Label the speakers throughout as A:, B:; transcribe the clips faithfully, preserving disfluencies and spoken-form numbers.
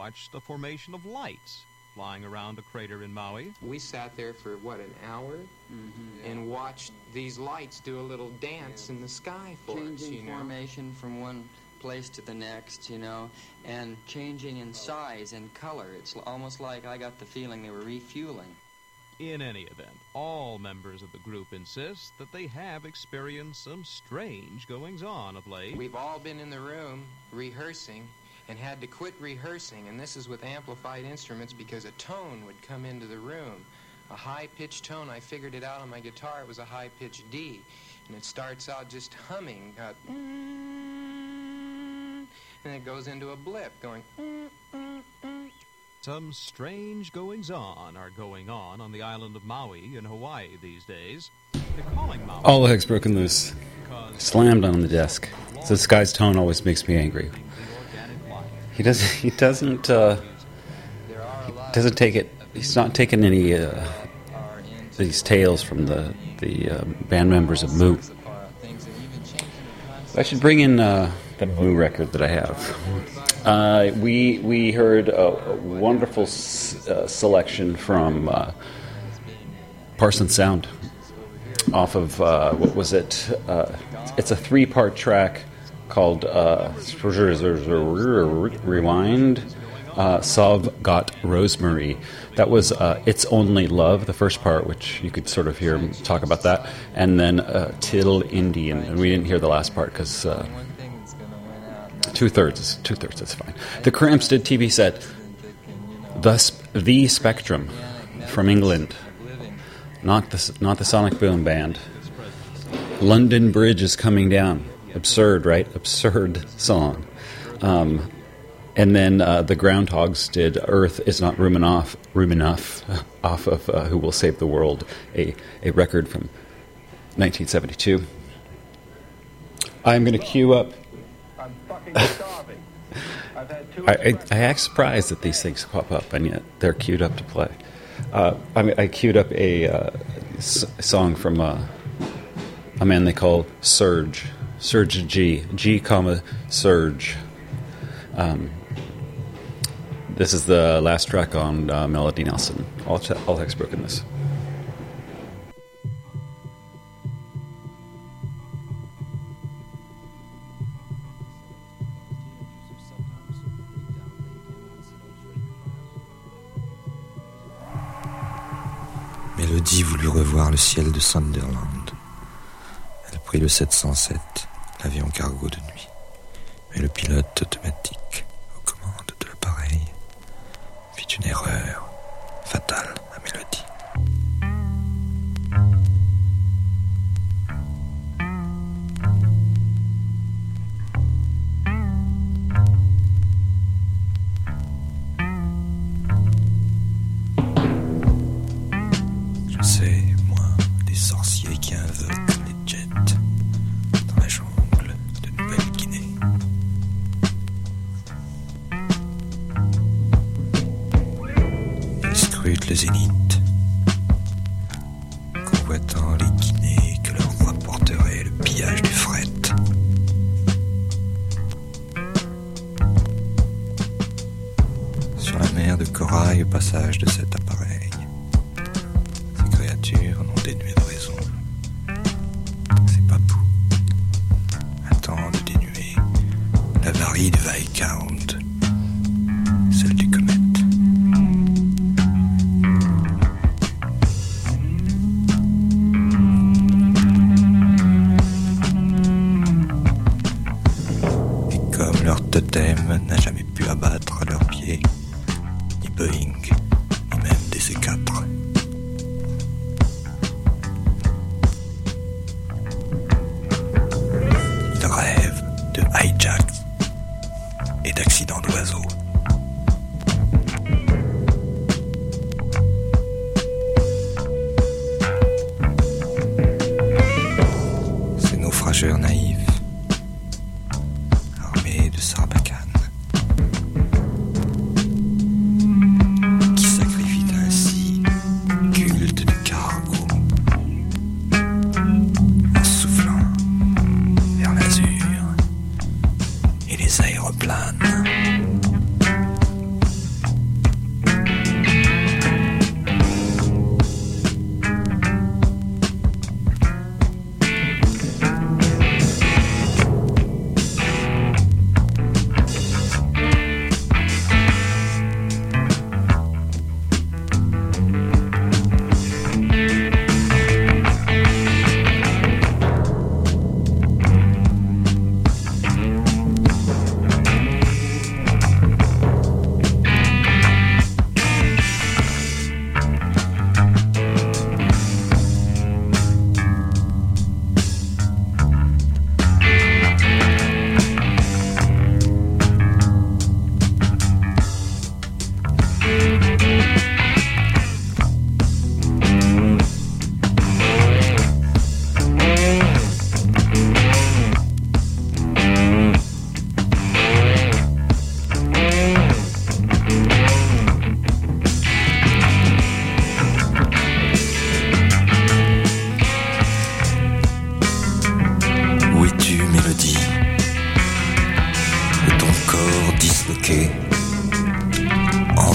A: watch the formation of lights flying around a crater in Maui.
B: We sat there for, what, an hour?
C: Mm-hmm, yeah.
B: And watched these lights do a little dance yeah. in the sky for
C: changing
B: us, you know?
C: formation from one place to the next, you know, and changing in size and color. It's almost like I got the feeling they were refueling.
A: In any event, all members of the group insist that they have experienced some strange goings-on of late.
B: We've all been in the room rehearsing and had to quit rehearsing, and this is with amplified instruments because a tone would come into the room. A high-pitched tone. I figured it out on my guitar. It was a high-pitched D, and it starts out just humming, uh, and it goes into a blip, going.
A: Some strange goings-on are going on on the island of Maui in Hawaii these days. They're calling Maui.
D: All the heck's broken loose. Slammed on the desk. So this guy's tone always makes me angry. He doesn't. He doesn't. Uh, he doesn't take it. He's not taking any uh, these tales from the the uh, band members of Moo. I should bring in uh, the Moo record that I have. Uh, we we heard a, a wonderful s- uh, selection from uh, Parson Sound off of uh, what was it? Uh, it's a three-part track called uh, Rewind. Uh, Sov Got Rosemary. That was uh, It's Only Love, the first part, which you could sort of hear him talk about that, and then uh, Till Indian, and we didn't hear the last part because uh, two thirds, two thirds, that's fine. The Cramps did T V set the Sp- the Spectrum from England, not the not the Sonic Boom Band. London Bridge is Coming Down. Absurd, right? Absurd song. Um, and then uh, the Groundhogs did Earth Is Not Room Enough, room enough off of uh, Who Will Save the World, a, a record from nineteen seventy-two. I'm going to cue up.
E: I'm fucking starving. I've had two
D: I, I, I act surprised that these things pop up, and yet they're queued up to play. Uh, I, mean, I queued up a uh, s- song from uh, a man they call Surge. Surge G. G, comma, Surge. Um, this is the last track on uh, Melody Nelson. All, ch- all heck's broken this.
F: Mélodie voulut revoir le ciel de Sunderland. Elle prit le sept cent sept, l'avion cargo de nuit. Mais le pilote automatique, aux commandes de l'appareil, fit une erreur fatale à Mélodie. Je sais, moi, des sorciers qui invoquent les jets dans la jungle de Nouvelle-Guinée. Ils scrutent le zénith, convoitant les Guinées que leur rapporterait le pillage du fret. Sur la mer de corail au passage de cet appareil, ces créatures n'ont dénué de raison. Ces papous attendent de dénuer l'avarie du Viscount, celle du comète. Et comme leur totem n'a jamais pu abattre à leurs pieds, ni Boeing, ni même des C quatre. Ils rêvent de hijack et d'accident.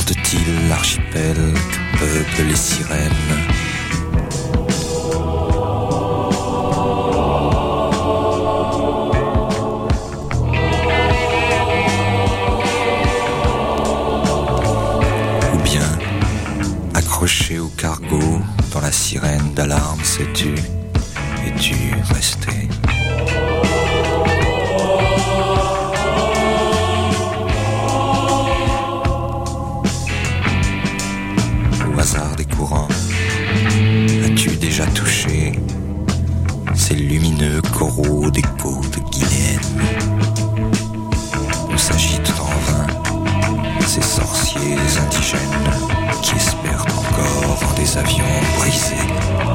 F: Chantent-ils l'archipel que peuplent les sirènes? Ou bien, accroché au cargo, dans la sirène d'alarme, sais-tu, es-tu resté? Hasard des courants, as-tu déjà touché ces lumineux coraux d'écho de Guylaine où s'agitent en vain ces sorciers indigènes qui espèrent encore en des avions brisés?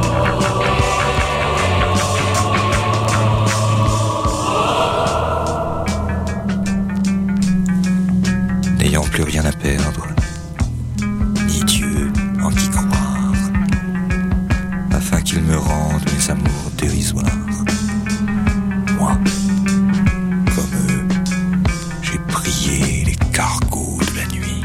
F: N'ayant plus rien à perdre, ni Dieu en qui croire, afin qu'il me rende mes amours dérisoires. Moi, comme eux, j'ai prié les cargos de la nuit.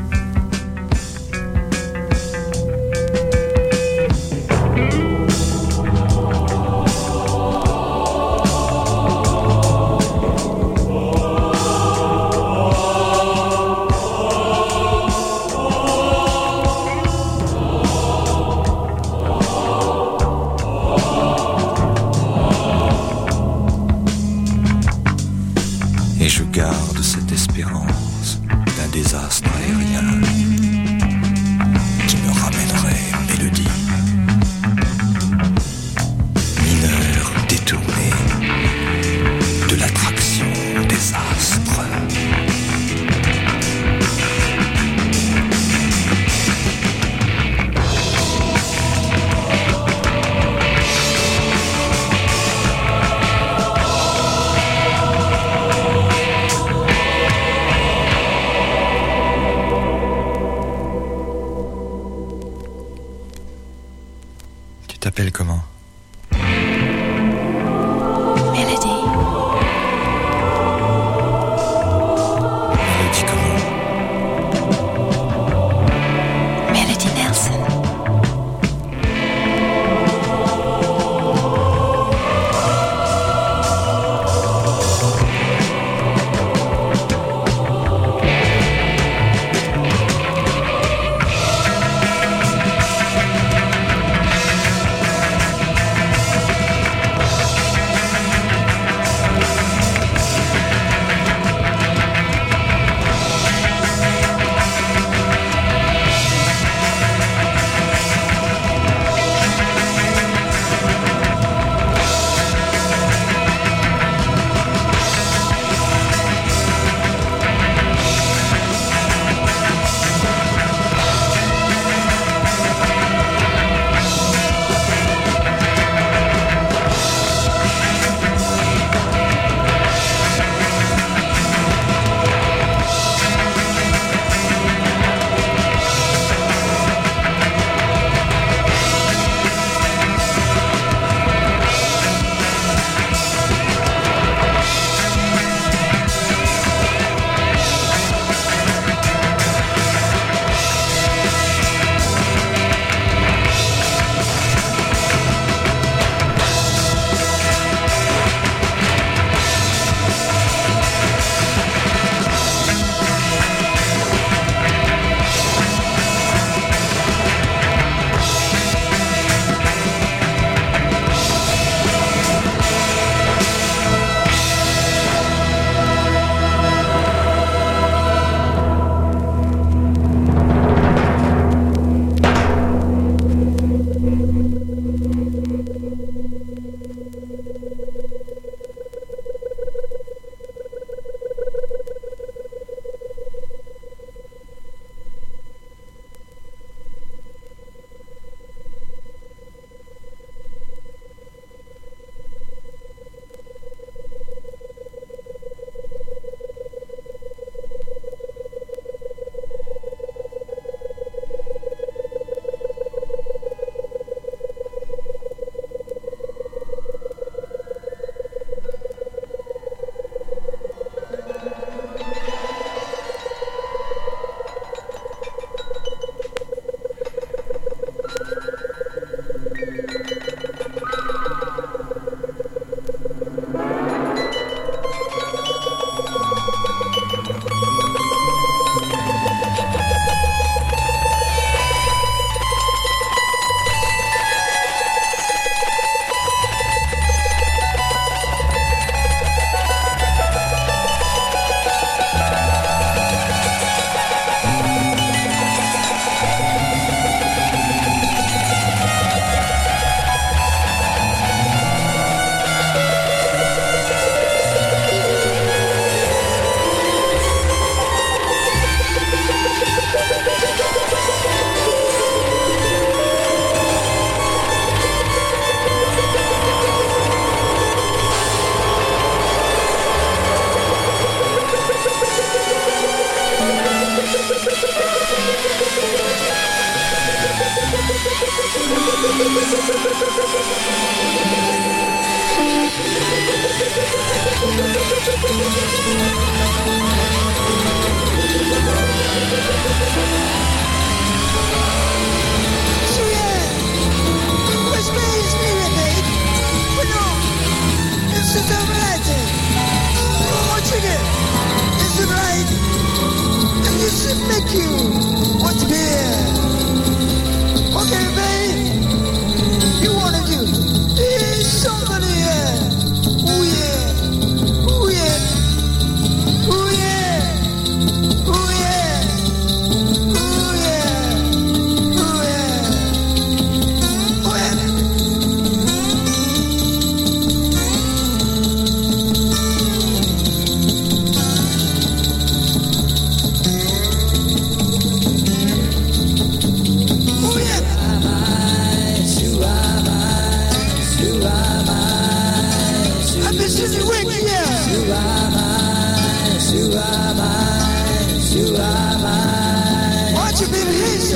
F: Et je garde cette espérance d'un désastre aérien qui me ramènerait une mélodie. Mineur détourné de l'attraction des astres. Tu t'appelles comment?
G: Melody.
F: Mélodie comment?
G: Melody Nelson.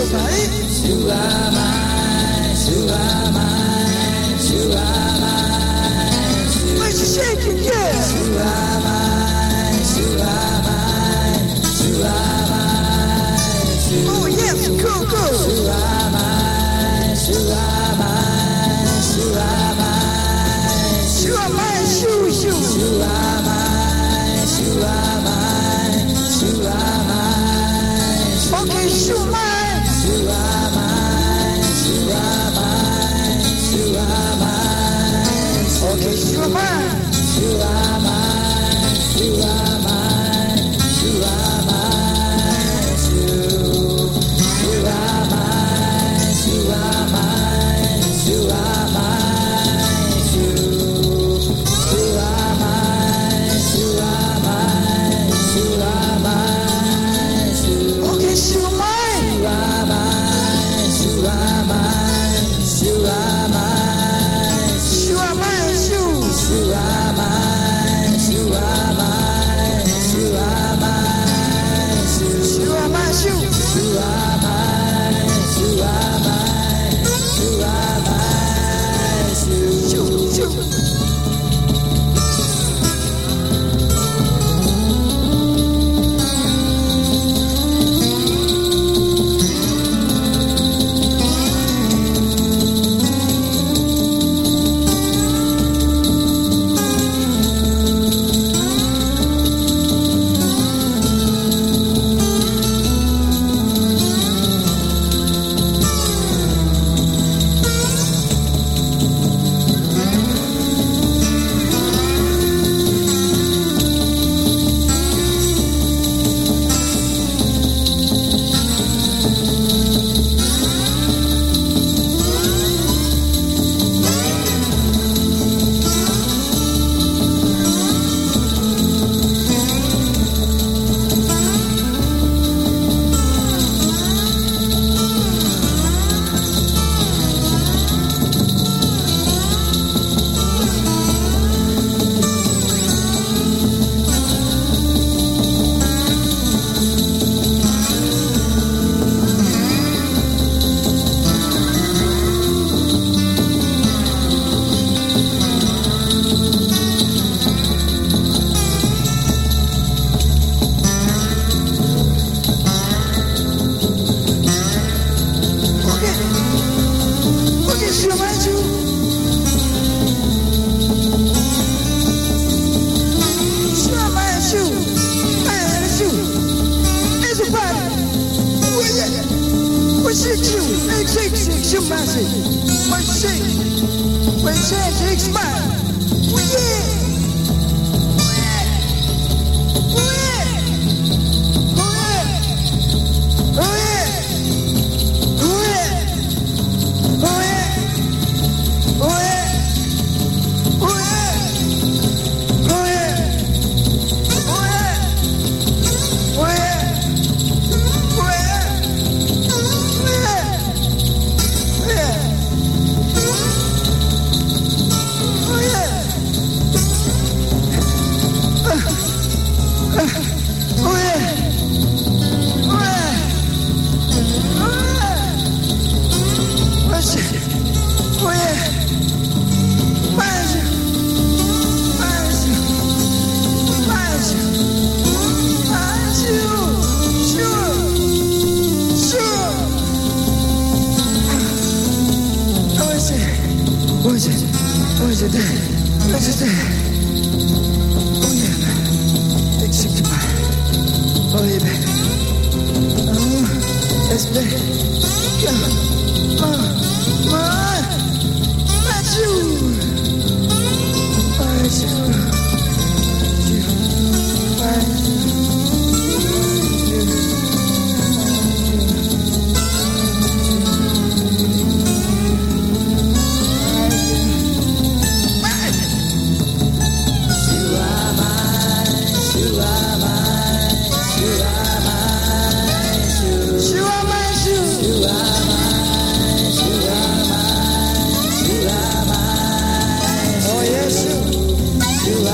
H: Oh yes, you.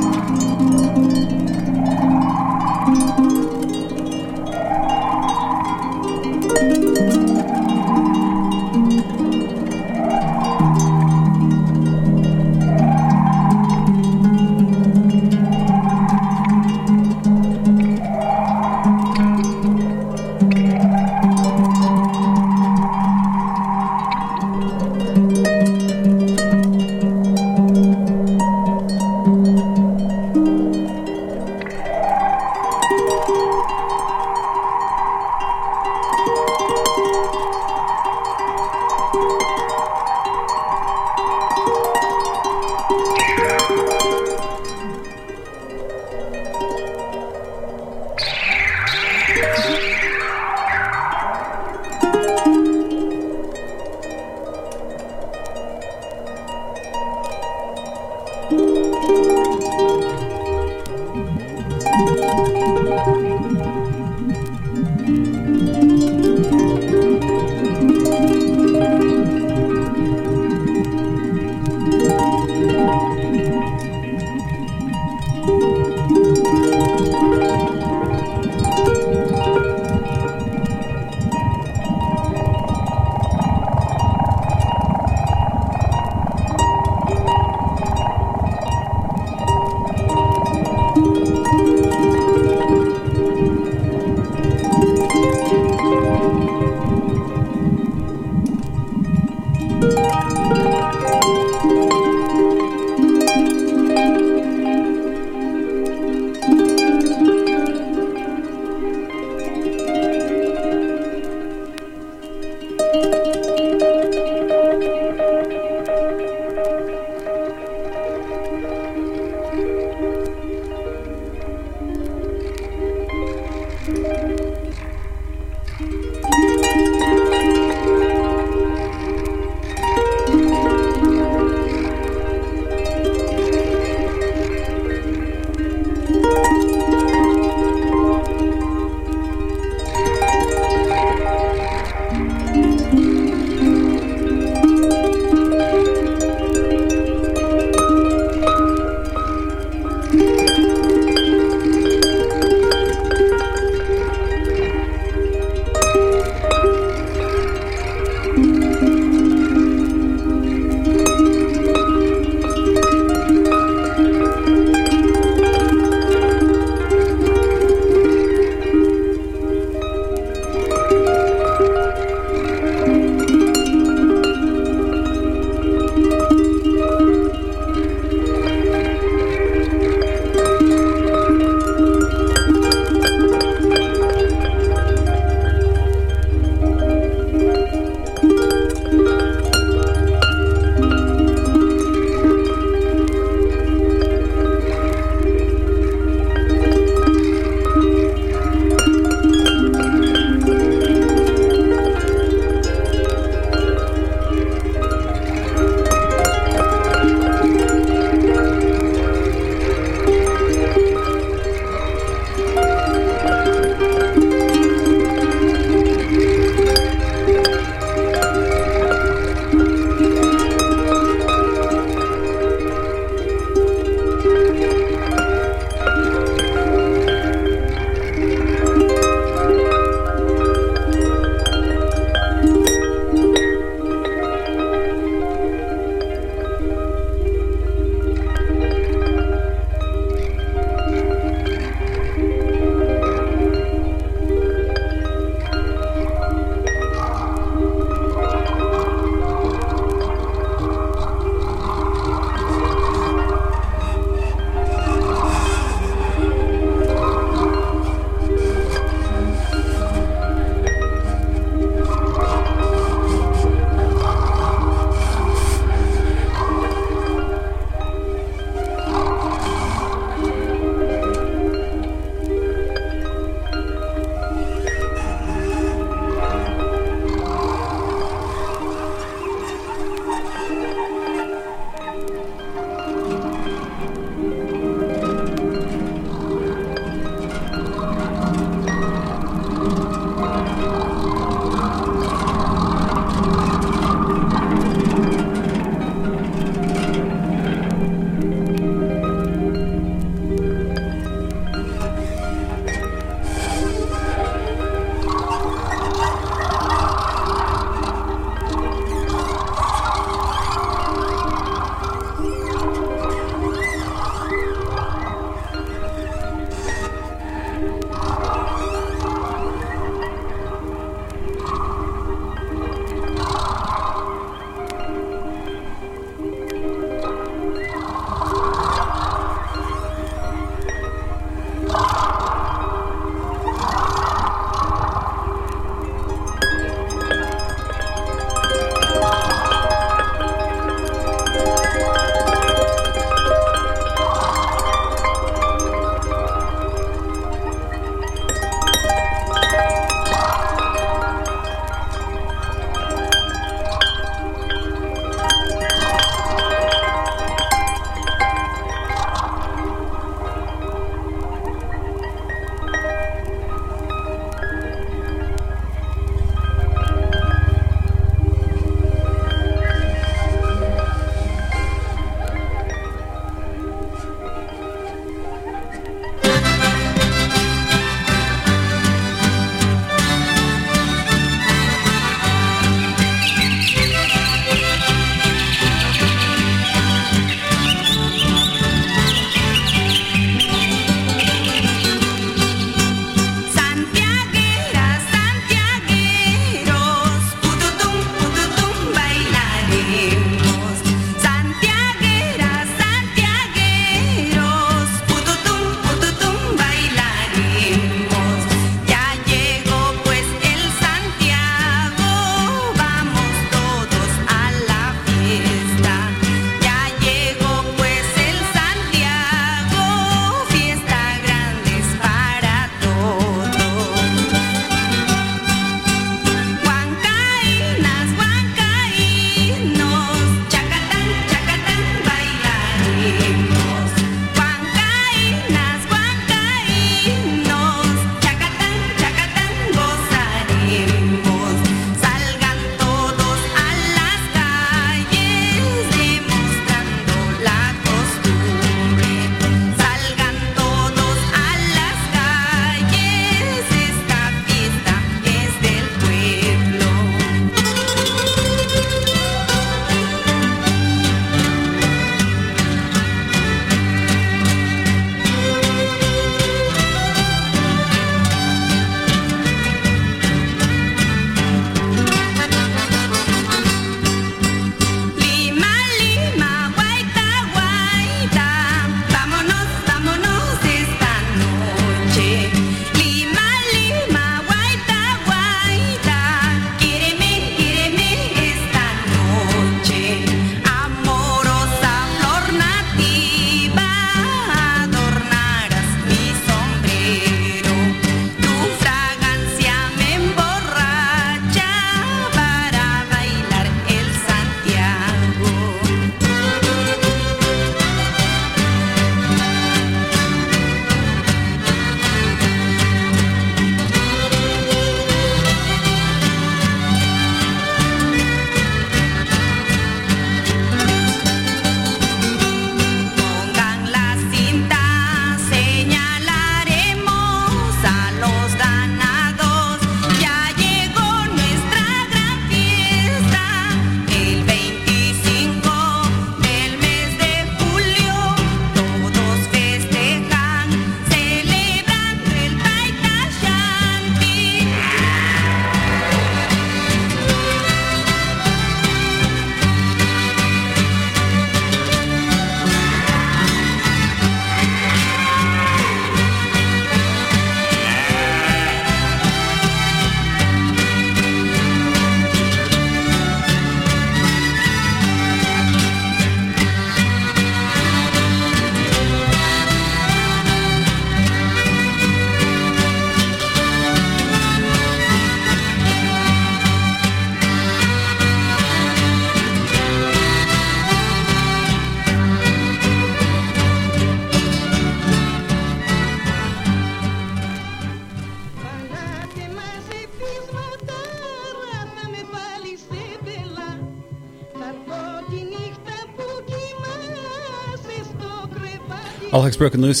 D: All Heck's Broken Loose.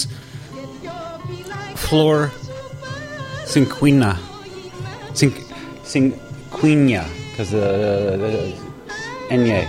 D: Flor Cinquina. Cinq, Cinquina. Because uh, Enye.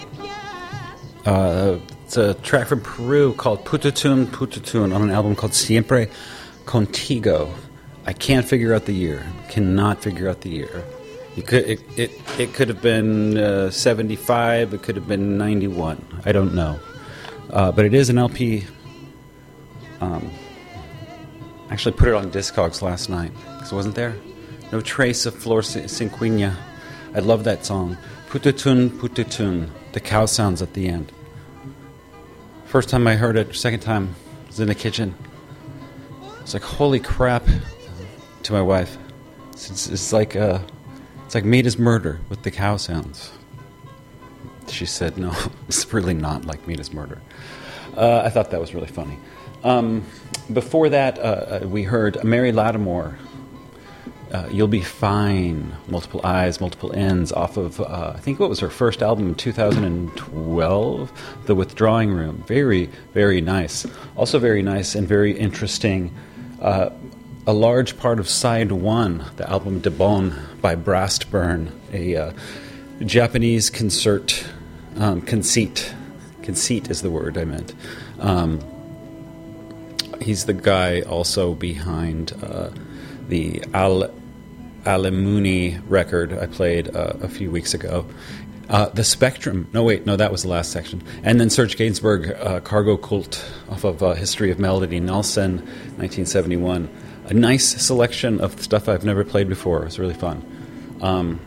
D: Uh, it's a track from Peru called Putatun Putatun on an album called Siempre Contigo. I can't figure out the year. Cannot figure out the year. You could it it, it could have been uh, seventy-five. It could have been ninety-one. I don't know. Uh, but it is an L P. Um, actually put it on Discogs last night because it wasn't there. No trace of Flor Cinquina. I love that song. Putatun Putatun. The cow sounds at the end. First time I heard it, second time I was in the kitchen. It's like, holy crap, to my wife. It's, it's like uh, it's like Meat is Murder with the cow sounds. She said, no, it's really not like Meat is Murder. Uh, I thought that was really funny. Um, before that, uh, we heard Mary Lattimore, uh, You'll Be Fine, Multiple Eyes, Multiple Ends, off of, uh, I think what was her first album in two thousand twelve, The Withdrawing Room. Very, very nice. Also very nice and very interesting. Uh, a large part of side one, the album De Bon by Brastburn, a uh, Japanese concert, um, conceit. Conceit is the word I meant. Um, he's the guy also behind uh, the Al Alimuni record I played uh, a few weeks ago. Uh, the Spectrum. No, wait, no, that was the last section. And then Serge Gainsbourg, uh, Cargo Cult, off of uh, History of Melody, Nelson, nineteen seventy-one. A nice selection of stuff I've never played before. It was really fun. Um,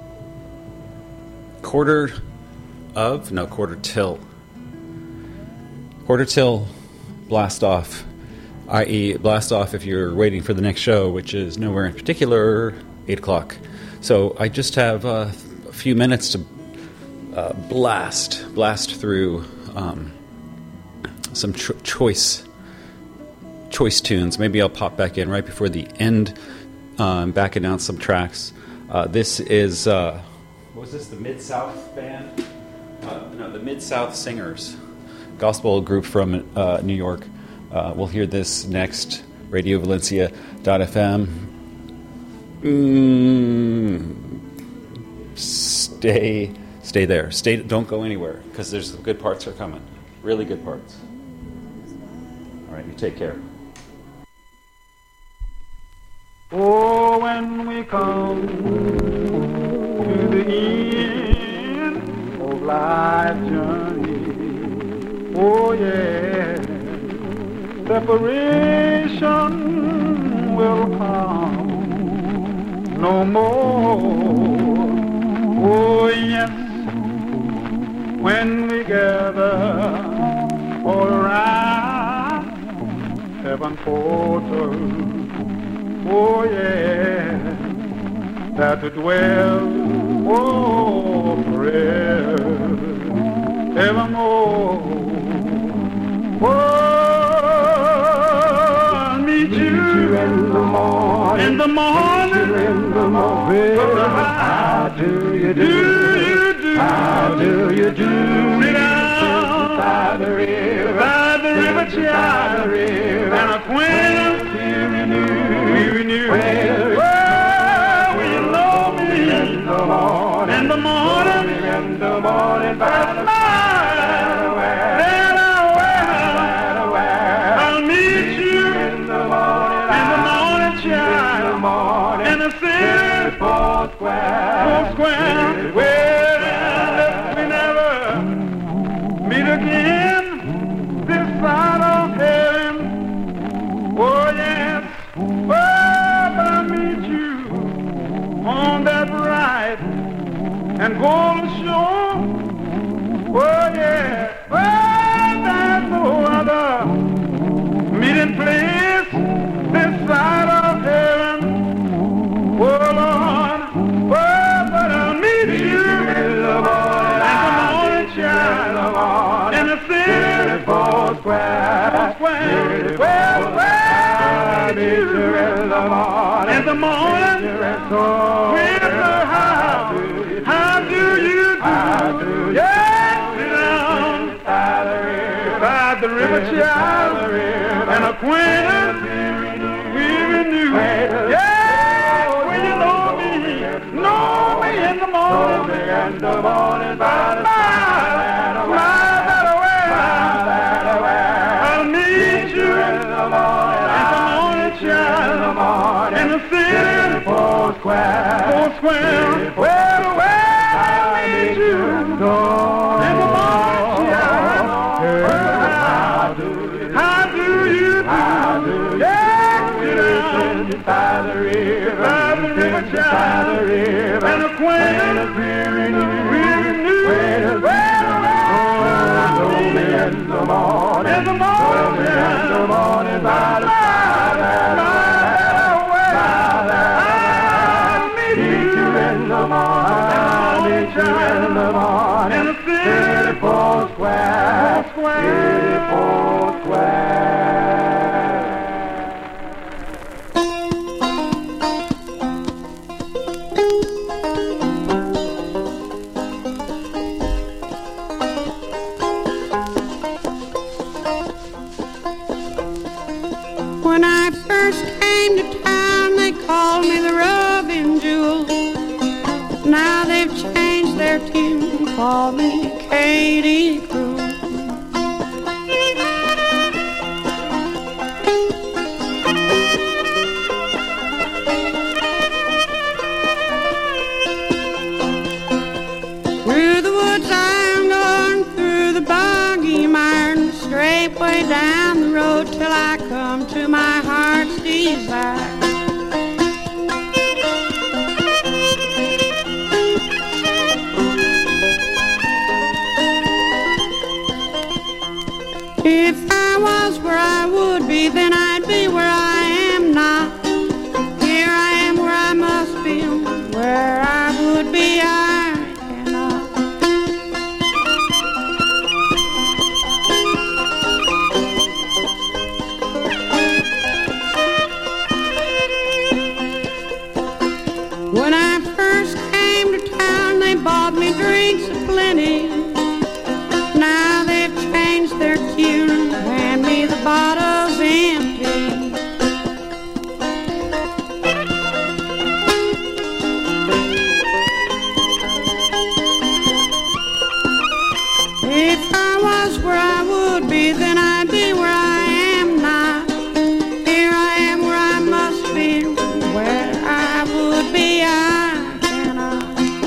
D: quarter of? No, quarter till. Quarter till, blast off. that is, blast off if you're waiting for the next show, which is nowhere in particular, eight o'clock. So I just have uh, a few minutes to uh, blast, blast through um, some cho- choice choice tunes. Maybe I'll pop back in right before the end, um, back announce some tracks. Uh, this is, uh, what was this, the Mid-South band? Uh, no, the Mid-South Singers, gospel group from uh, New York. Uh, we'll hear this next, radio valencia dot f m. Mm, stay, stay there. Stay. Don't go anywhere, because there's some good parts are coming. Really good parts. All right, you take care.
E: Oh, when we come to the end of life's journey, oh yeah, separation will come no more. Oh yes, when we gather all around heaven's portal, oh yeah, that to dwell, oh, forever, evermore. Oh, I'll meet you in the morning, in the morning, in the morning. How do you do? You do? How do you do? Sit down by the river, by the river, child, and acquaintance. We renew. Well, will you know me in the morning, in the morning, in the morning, by the fire, I'll meet you in the morning, in the morning, child, in the morning, in the city, four square, four square, well, we never meet again this side of heaven. Oh yes. Oh, but I'll meet you on that bright and golden shore. Oh, yeah. Oh, there's no other meeting place this side of heaven. Oh, Lord. Oh, but I'll meet you in the morning, child, in the city, four square, square, well, well. In the morning, in the morning, with the how, how do you do? How do you yeah, sit down by the river, by the river, child, and acquaintance we renew. Yeah, when you know me, know me in the morning, in the morning by the smile, smile that way, smile that way. I'll meet you in the morning, in the morning, child, in the morning, in the city, four square, four square, where the way I'll meet you in the morning, child. How do you, how do you do? How do you, yeah, you by the river, by the river, child, by the river, and acquaintance we renew, we renew. Know me in the morning, in the morning, in the morning, by the fire, I'll meet you in the morning, I'll meet you in the morning, in the city, four square, city, four square.
H: When I first came to town, they called me the Rubbing Jewel. Now they've changed their tune, called me Katie Crew. Through the woods I'm going, through the boggy mire, and straight way down the road till I come to my heart's desire. If I was where I would be, then I'd be where I am not. Here I am where I must be, where I would be I cannot. When I first came to town, they bought me drinks aplenty. Now they've changed their tune and hand me the bottles empty. If I was where I would be, then I'd be where I am not. Here I am where I must be, where I would be I cannot.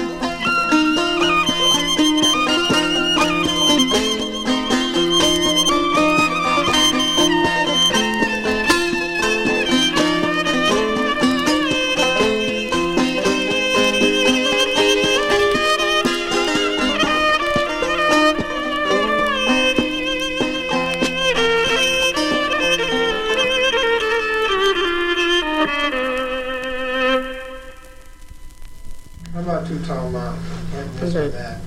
I: How about Two Tall Mountains? Can't miss with that.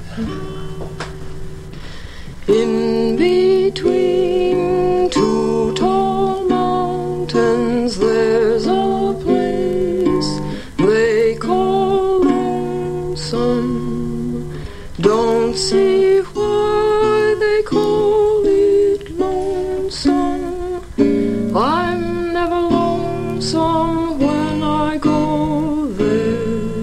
J: In between two tall mountains, there's a place they call Lonesome. Don't see why they call it lonesome. I'm never lonesome when I go there.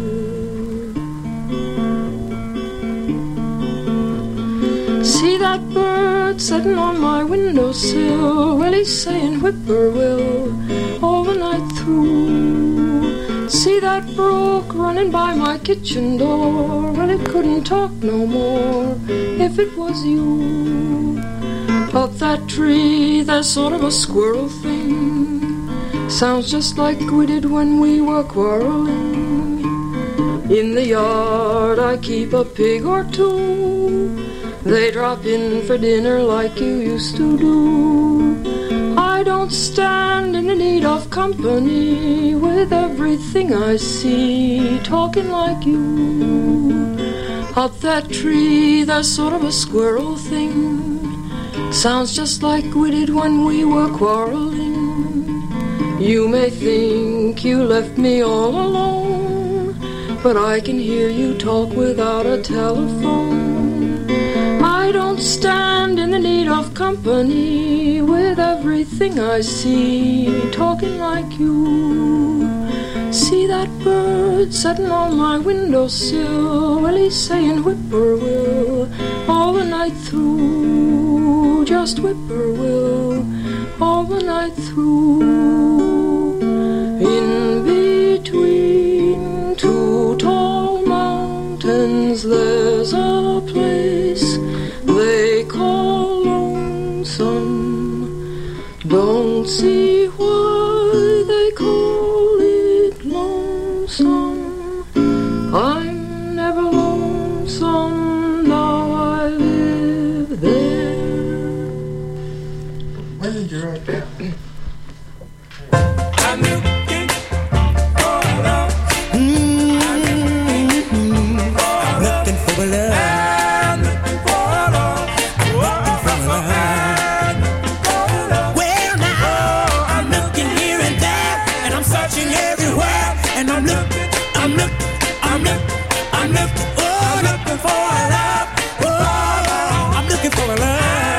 J: See that bird sitting on my windowsill, well, he's saying whippoorwill all the night through. See that brook running by my kitchen door, well, it couldn't talk no more if it was you. Up that tree, there's sort of a squirrel thing, sounds just like we did when we were quarreling. In the yard I keep a pig or two, they drop in for dinner like you used to do. I don't stand in the need of company, with everything I see talking like you. Up that tree there's sort of a squirrel thing, sounds just like we did when we were quarreling. You may think you left me all alone, but I can hear you talk without a telephone. I don't stand in the need of company, company with everything I see, talking like you. See that bird sitting on my windowsill, well, he's saying whippoorwill all the night through, just whippoorwill all the night through. In between two tall mountains there's a place they call lonesome. Don't see why they call it lonesome. I'm never lonesome, now I live there.
I: When did you write that?
E: I'm looking for love.
K: Looking for love.
E: I'm looking for love.
K: Looking for love. Well now, I'm looking here and there, and I'm searching everywhere, and I'm looking, I'm looking, I'm looking, I'm looking, oh, looking for love. Oh, I'm looking for love.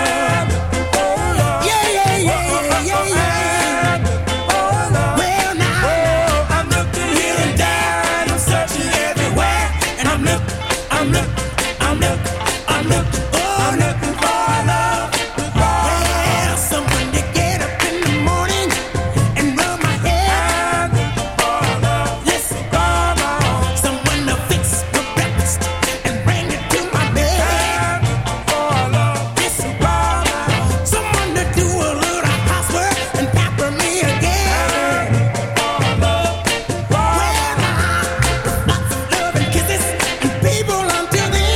K: Yeah, yeah, yeah, yeah, yeah. Well now, I'm looking here and there, and I'm searching everywhere, and I'm looking, I'm looking, I'm looking, I'm looking, oh, looking for love. Well, someone to get up in the morning and rub my hair. Listen, someone to fix my breakfast and bring it to my bed. Listen, someone to do a little housework and pamper me again. Well, lots of love and kisses and people until then.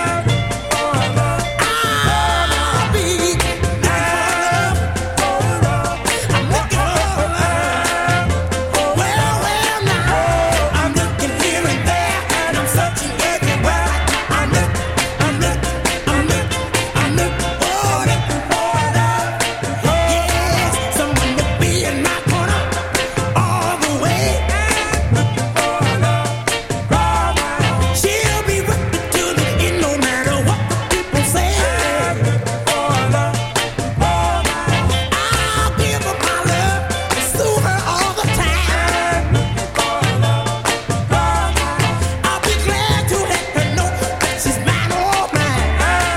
K: I'll be looking for love. I'm looking for love. Well, well now, I'm looking here and there, and I'm searching everywhere. I'm looking, I'm looking, I'm looking, I'm looking, oh, looking for love. Yes, someone to be in my corner all the way. She'll be with me till the end, no matter what the people say. I'll give her my love and soothe her all the time. I'll be glad to let her know that she's mine, oh mine.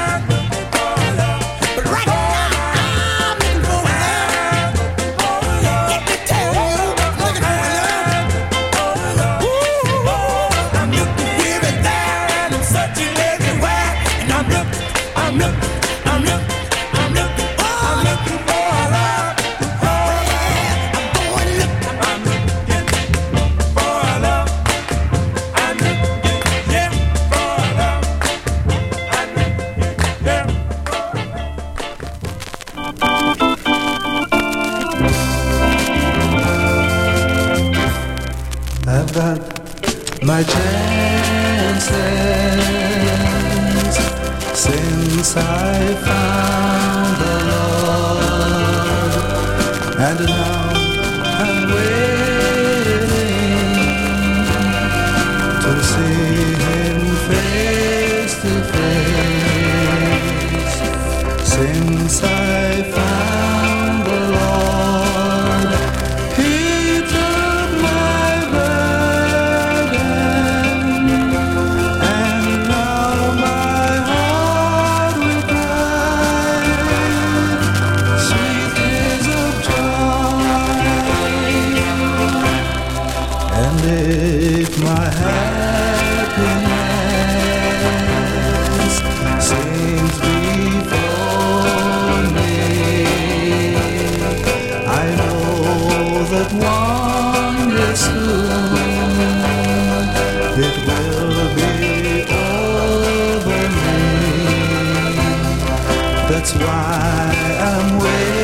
K: But right now I'm looking for love. Let me tell you, I'm looking for love. Ooh, I'm looking here and there, and I'm searching everywhere, and I'm looking, I'm looking, I'm looking, I'm looking, oh, I'm looking for love. Well, I'm going looking,
E: I'm looking for love. I'm looking, yeah, for love. I'm looking, yeah,
L: I've got my chances since I found the Lord, and now I'm waiting to see Him face to face. Since I found the Lord, He took my burden, and now my heart will cry, sweet tears of joy. And if my happiness seems before me, I know that one day soon it will be over me. That's why I'm waiting.